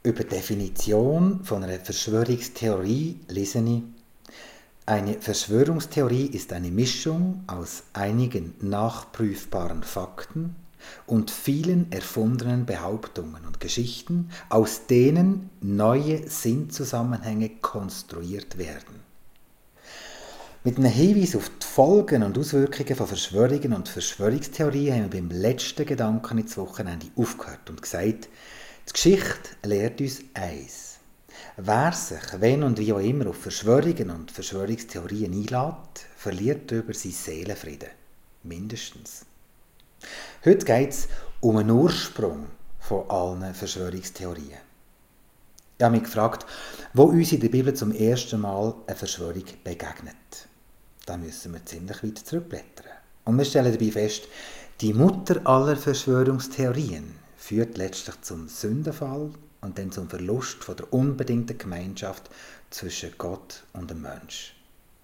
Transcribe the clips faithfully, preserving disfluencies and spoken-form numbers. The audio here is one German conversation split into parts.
Über die Definition von einer Verschwörungstheorie lese ich: Eine Verschwörungstheorie ist eine Mischung aus einigen nachprüfbaren Fakten und vielen erfundenen Behauptungen und Geschichten, aus denen neue Sinnzusammenhänge konstruiert werden. Mit einem Hinweis auf die Folgen und Auswirkungen von Verschwörungen und Verschwörungstheorien haben wir beim letzten Gedanken ins Wochenende aufgehört und gesagt, die Geschichte lehrt uns eins: Wer sich, wenn und wie auch immer, auf Verschwörungen und Verschwörungstheorien einlässt, verliert darüber seinen Seelenfrieden. Mindestens. Heute geht es um den Ursprung von allen Verschwörungstheorien. Ich habe mich gefragt, wo uns in der Bibel zum ersten Mal eine Verschwörung begegnet. Da müssen wir ziemlich weit zurückblättern. Und wir stellen dabei fest, die Mutter aller Verschwörungstheorien führt letztlich zum Sündenfall und dann zum Verlust von der unbedingten Gemeinschaft zwischen Gott und dem Mensch.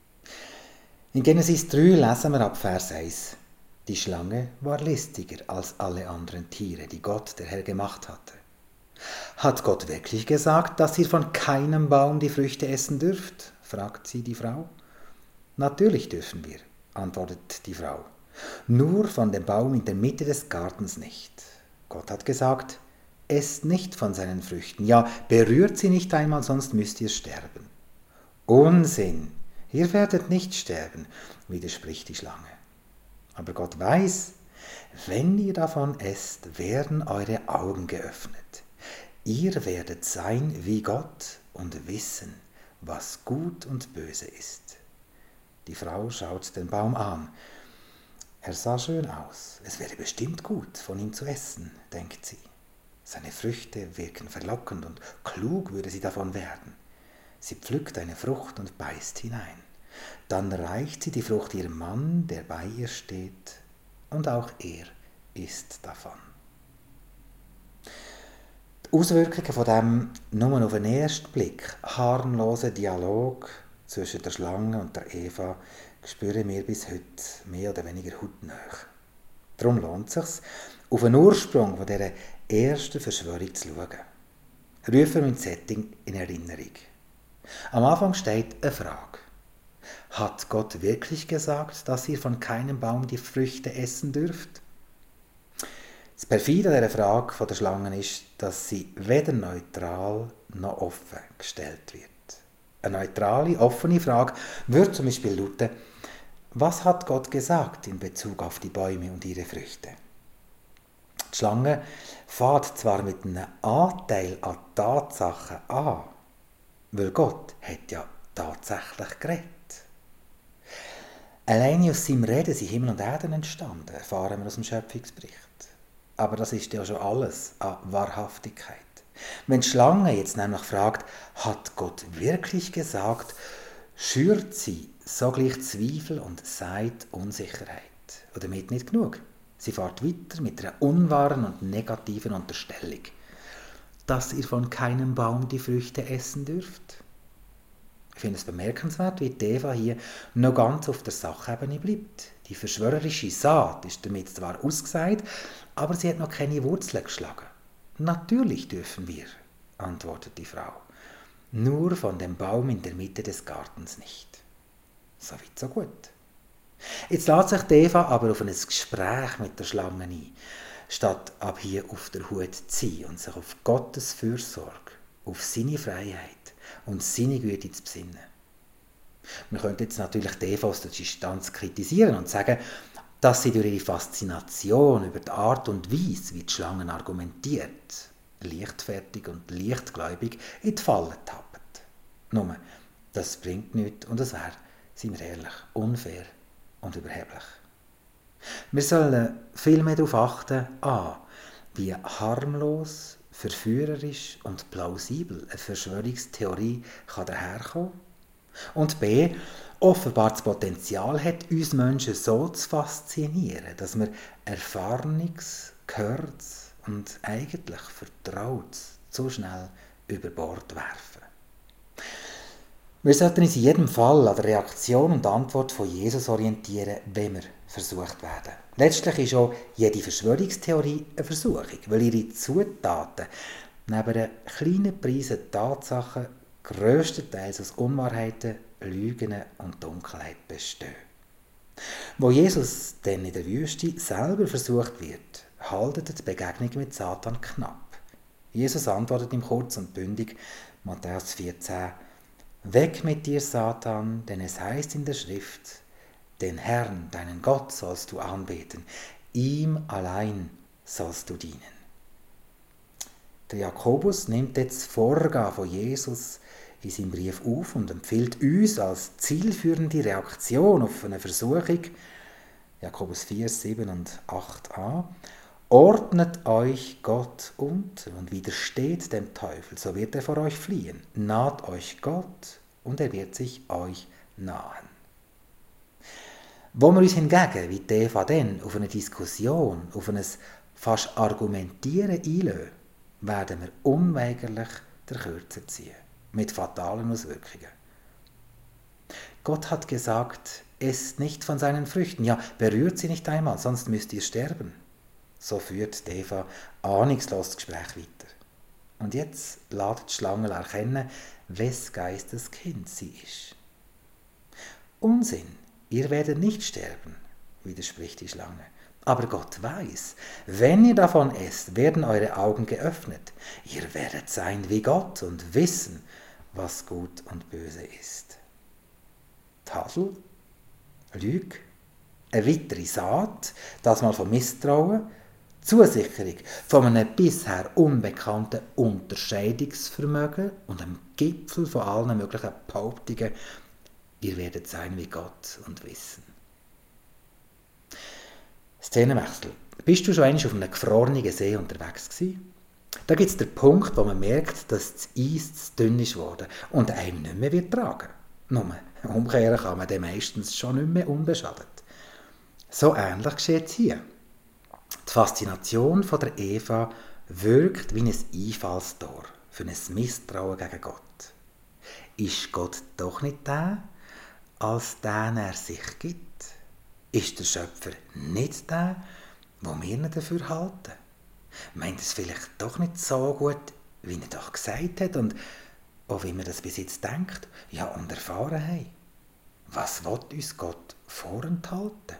In Genesis drei lesen wir ab Vers eins: Die Schlange war listiger als alle anderen Tiere, die Gott, der Herr, gemacht hatte. Hat Gott wirklich gesagt, dass ihr von keinem Baum die Früchte essen dürft? Fragt sie die Frau. Natürlich dürfen wir, antwortet die Frau. Nur von dem Baum in der Mitte des Gartens nicht. Gott hat gesagt, esst nicht von seinen Früchten, ja, berührt sie nicht einmal, sonst müsst ihr sterben. Unsinn, ihr werdet nicht sterben, widerspricht die Schlange. Aber Gott weiß, wenn ihr davon esst, werden eure Augen geöffnet. Ihr werdet sein wie Gott und wissen, was gut und böse ist. Die Frau schaut den Baum an. Er sah schön aus. Es wäre bestimmt gut, von ihm zu essen, denkt sie. Seine Früchte wirken verlockend und klug würde sie davon werden. Sie pflückt eine Frucht und beißt hinein. Dann reicht sie die Frucht ihrem Mann, der bei ihr steht, und auch er isst davon. Die Auswirkungen von dem nur auf den ersten Blick harmlosen Dialog zwischen der Schlange und der Eva spüren wir bis heute mehr oder weniger hautnah. Darum lohnt es sich, auf den Ursprung von dieser ersten Verschwörung zu schauen. Rufen wir das Setting in Erinnerung. Am Anfang steht eine Frage. Hat Gott wirklich gesagt, dass ihr von keinem Baum die Früchte essen dürft? Das Perfide an dieser Frage von der Schlangen ist, dass sie weder neutral noch offen gestellt wird. Eine neutrale, offene Frage würde zum Beispiel lauten: Was hat Gott gesagt in Bezug auf die Bäume und ihre Früchte? Die Schlange fängt zwar mit einem Anteil an Tatsachen an, weil Gott hat ja tatsächlich geredet. Alleine aus seinem Reden sind Himmel und Erde entstanden, erfahren wir aus dem Schöpfungsbericht. Aber das ist ja schon alles an Wahrhaftigkeit. Wenn die Schlange jetzt nämlich fragt, hat Gott wirklich gesagt, schürt sie sogleich Zweifel und sagt Unsicherheit. Und damit nicht genug. Sie fährt weiter mit einer unwahren und negativen Unterstellung. Dass ihr von keinem Baum die Früchte essen dürft. Ich finde es bemerkenswert, wie Eva hier noch ganz auf der Sachebene bleibt. Die verschwörerische Saat ist damit zwar ausgesät, aber sie hat noch keine Wurzeln geschlagen. Natürlich dürfen wir, antwortet die Frau. Nur von dem Baum in der Mitte des Gartens nicht. So weit, so gut. Jetzt lässt sich Eva aber auf ein Gespräch mit der Schlange ein, statt ab hier auf der Hut zu sein und sich auf Gottes Fürsorge, auf seine Freiheit und seine Güte zu besinnen. Man könnte jetzt natürlich die Eva aus der Distanz kritisieren und sagen, dass sie durch ihre Faszination über die Art und Weise, wie die Schlangen argumentiert, leichtfertig und leichtgläubig in die Falle tappt. Nur, das bringt nichts und es wäre, seien wir ehrlich, unfair und überheblich. Wir sollen vielmehr darauf achten, a, wie harmlos, verführerisch und plausibel eine Verschwörungstheorie kann daherkommen und b, offenbar das Potenzial hat, uns Menschen so zu faszinieren, dass wir Erfahrenes, Gehörtes und eigentlich Vertrautes so schnell über Bord werfen. Wir sollten uns in jedem Fall an der Reaktion und Antwort von Jesus orientieren, wenn wir versucht werden. Letztlich ist auch jede Verschwörungstheorie eine Versuchung, weil ihre Zutaten neben einer kleinen Prise Tatsachen grösstenteils aus Unwahrheiten, Lügen und Dunkelheit bestehen. Wo Jesus dann in der Wüste selber versucht wird, haltet die Begegnung mit Satan knapp. Jesus antwortet ihm kurz und bündig, Matthäus vierzehn, Weg mit dir, Satan, denn es heißt in der Schrift, den Herrn, deinen Gott, sollst du anbeten, ihm allein sollst du dienen. Der Jakobus nimmt jetzt das Vorgehen von Jesus in seinem Brief auf und empfiehlt uns als zielführende Reaktion auf eine Versuchung, Jakobus vier, sieben und acht a, ordnet euch Gott unter und widersteht dem Teufel, so wird er vor euch fliehen. Naht euch Gott und er wird sich euch nahen. Wo wir uns hingegen, wie die Eva dann, auf eine Diskussion, auf ein fast Argumentieren einlassen, werden wir unweigerlich der Kürzer ziehen, mit fatalen Auswirkungen. Gott hat gesagt, esst nicht von seinen Früchten, ja, berührt sie nicht einmal, sonst müsst ihr sterben. So führt Eva ahnungslos das Gespräch weiter. Und jetzt lässt die Schlange erkennen, wes Geistes Kind sie ist. Unsinn, ihr werdet nicht sterben, widerspricht die Schlange. Aber Gott weiß, wenn ihr davon esst, werden eure Augen geöffnet. Ihr werdet sein wie Gott und wissen, was gut und böse ist. Tadel, Lüge, eine weitere Saat, das mal von Misstrauen, Zusicherung von einem bisher unbekannten Unterscheidungsvermögen und am Gipfel von allen möglichen Behauptungen, ihr werdet sein wie Gott und wissen. Szenenwechsel. Bist du schon einmal auf einem gefrorenen See unterwegs gewesen? Da gibt es den Punkt, wo man merkt, dass das Eis zu dünn ist worden und einem nicht mehr wird tragen. Nur umkehren kann man dann meistens schon nicht mehr unbeschadet. So ähnlich geschieht es hier. Die Faszination von der Eva wirkt wie ein Einfallstor für ein Misstrauen gegen Gott. Ist Gott doch nicht der, als den er sich gibt? Ist der Schöpfer nicht der, wo wir ihn dafür halten? Meint es vielleicht doch nicht so gut, wie er doch gesagt hat und auch wie wir das bis jetzt denkt, ja und erfahren haben? Was will uns Gott vorenthalten?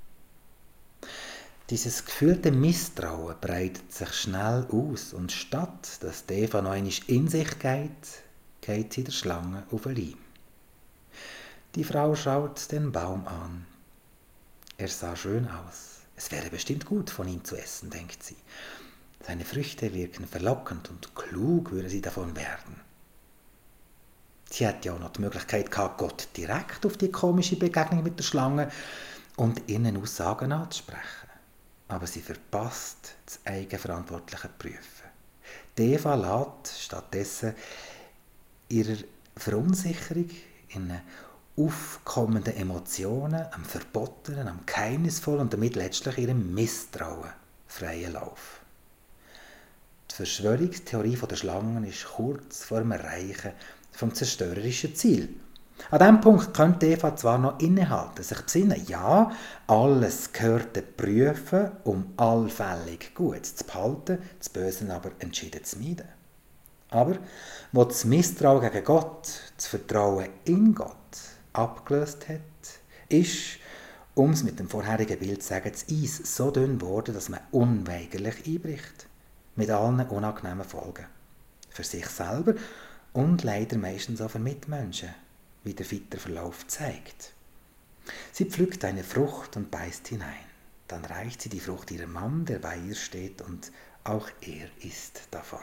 Dieses gefühlte Misstrauen breitet sich schnell aus und statt dass Eva noch einmal in sich geht, geht sie der Schlange auf den Leim. Die Frau schaut den Baum an. Er sah schön aus. Es wäre bestimmt gut, von ihm zu essen, denkt sie. Seine Früchte wirken verlockend und klug würde sie davon werden. Sie hat ja auch noch die Möglichkeit gehabt, Gott direkt auf die komische Begegnung mit der Schlange und ihren Aussagen anzusprechen. Aber sie verpasst das eigenverantwortliche Prüfen. Die Eva lässt stattdessen ihrer Verunsicherung, ihren aufkommenden Emotionen, am Verbotenen, am Geheimnisvollen und damit letztlich ihrem Misstrauen freien Lauf. Die Verschwörungstheorie der Schlangen ist kurz vor dem Erreichen vom zerstörerischen Ziel. An diesem Punkt könnte Eva zwar noch innehalten, sich besinnen, ja, alles Gehörte prüfen, um allfällig gut zu behalten, das Böse aber entschieden zu meiden. Aber wo das Misstrauen gegen Gott, das Vertrauen in Gott abgelöst hat, ist, um es mit dem vorherigen Bild zu sagen, das Eis so dünn geworden, dass man unweigerlich einbricht. Mit allen unangenehmen Folgen. Für sich selber und leider meistens auch für Mitmenschen, wie der weitere Verlauf zeigt. Sie pflückt eine Frucht und beißt hinein. Dann reicht sie die Frucht ihrem Mann, der bei ihr steht, und auch er isst davon.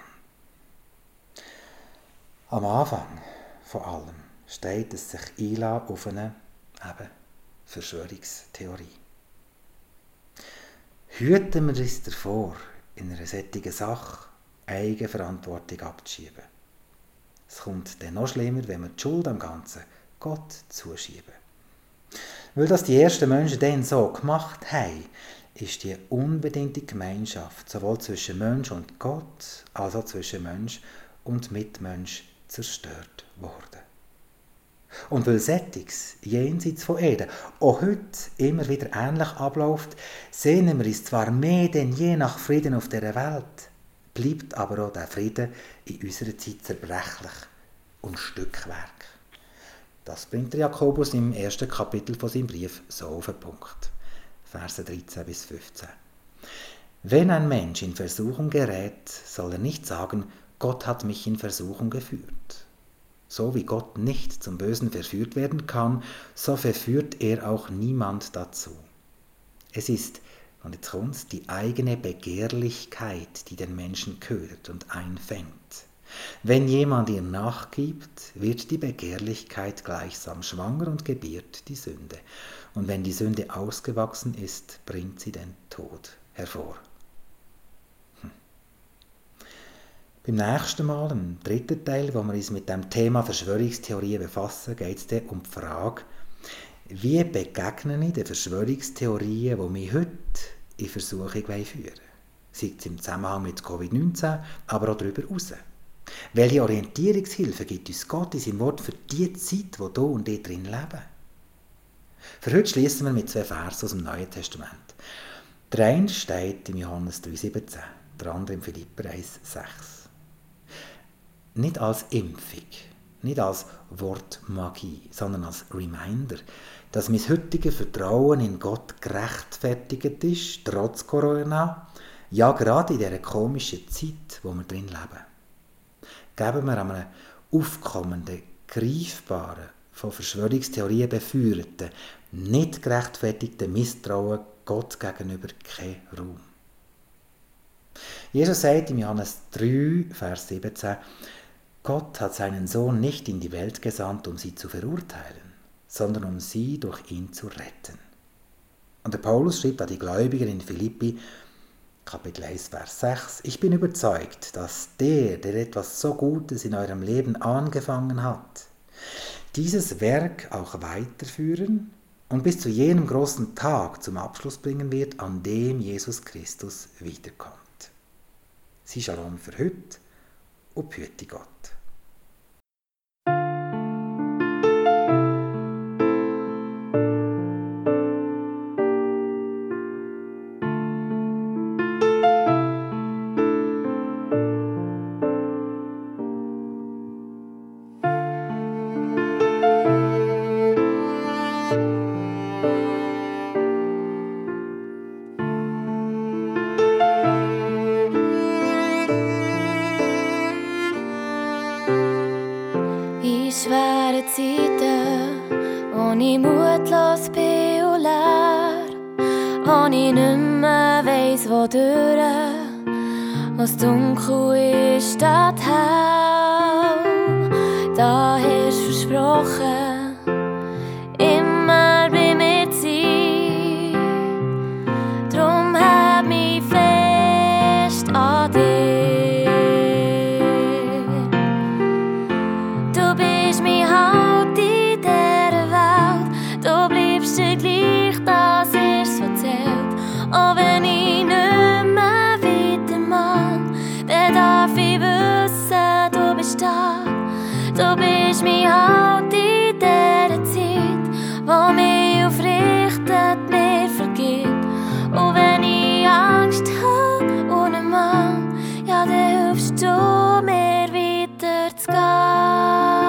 Am Anfang von allem steht es sich einlassen auf eine eben, Verschwörungstheorie. Hüten wir uns davor, in einer solchen Sache Eigenverantwortung abzuschieben. Es kommt dann noch schlimmer, wenn wir die Schuld am Ganzen Gott zuschieben. Weil das die ersten Menschen dann so gemacht haben, ist die unbedingte Gemeinschaft sowohl zwischen Mensch und Gott, als auch zwischen Mensch und Mitmensch zerstört worden. Und weil Sättiges jenseits von Eden auch heute immer wieder ähnlich abläuft, sehnen wir uns zwar mehr denn je nach Frieden auf dieser Welt, bleibt aber auch der Frieden in unserer Zeit zerbrechlich und Stückwerk. Das bringt Jakobus im ersten Kapitel von seinem Brief so auf den Punkt. Verse dreizehn bis fünfzehn. Wenn ein Mensch in Versuchung gerät, soll er nicht sagen, Gott hat mich in Versuchung geführt. So wie Gott nicht zum Bösen verführt werden kann, so verführt er auch niemand dazu. Es ist, und jetzt kommt's, die eigene Begehrlichkeit, die den Menschen ködert und einfängt. Wenn jemand ihr nachgibt, wird die Begehrlichkeit gleichsam schwanger und gebiert die Sünde. Und wenn die Sünde ausgewachsen ist, bringt sie den Tod hervor. Hm. Beim nächsten Mal, im dritten Teil, wo wir uns mit dem Thema Verschwörungstheorien befassen, geht es dann um die Frage, wie begegne ich den Verschwörungstheorien, die mich heute in Versuchung führen wollen? Sei es im Zusammenhang mit Covid neunzehn, aber auch darüber hinaus. Welche Orientierungshilfe gibt uns Gott in seinem Wort für die Zeit, die du und ich drin leben? Für heute schließen wir mit zwei Versen aus dem Neuen Testament. Der eine steht im Johannes drei siebzehn, der andere im Philipper eins sechs. Nicht als Impfung, nicht als Wortmagie, sondern als Reminder, dass mein heutiges Vertrauen in Gott gerechtfertigt ist, trotz Corona, ja gerade in dieser komischen Zeit, wo wir drin leben. Geben wir einem aufkommenden, greifbaren, von Verschwörungstheorien befeuerten, nicht gerechtfertigten Misstrauen Gott gegenüber keinen Raum. Jesus sagt im Johannes drei, Vers siebzehn, Gott hat seinen Sohn nicht in die Welt gesandt, um sie zu verurteilen, sondern um sie durch ihn zu retten. Und der Paulus schreibt an die Gläubigen in Philippi, Kapitel eins, Vers sechs, ich bin überzeugt, dass der, der etwas so Gutes in eurem Leben angefangen hat, dieses Werk auch weiterführen und bis zu jenem großen Tag zum Abschluss bringen wird, an dem Jesus Christus wiederkommt. Sie Shalom für heute und behüte Gott. Schwere Zeiten, wo ich mutlos bin und leer, wo ich nicht mehr weiss, wodurch, was dunkel ist, steht hell. Da hast du versprochen, immer bei mir zu sein. Drum halt mich fest an dich. Auch wenn ich nicht mehr weitermache, dann darf ich wissen, du bist da. Du bist mein Halt in dieser Zeit, wo mich aufrichtet, mir vergibt. Und wenn ich Angst habe und einen Mann, ja, dann hilfst du mir weiterzugehen.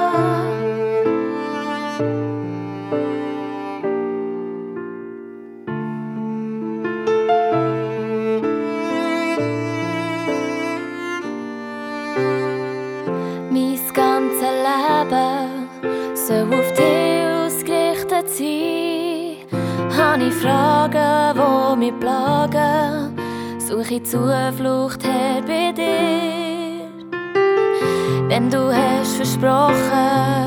Soll auf dich ausgerichtet sein. Habe ich Fragen, die mich plagen, suche ich Zuflucht her bei dir. Denn du hast versprochen,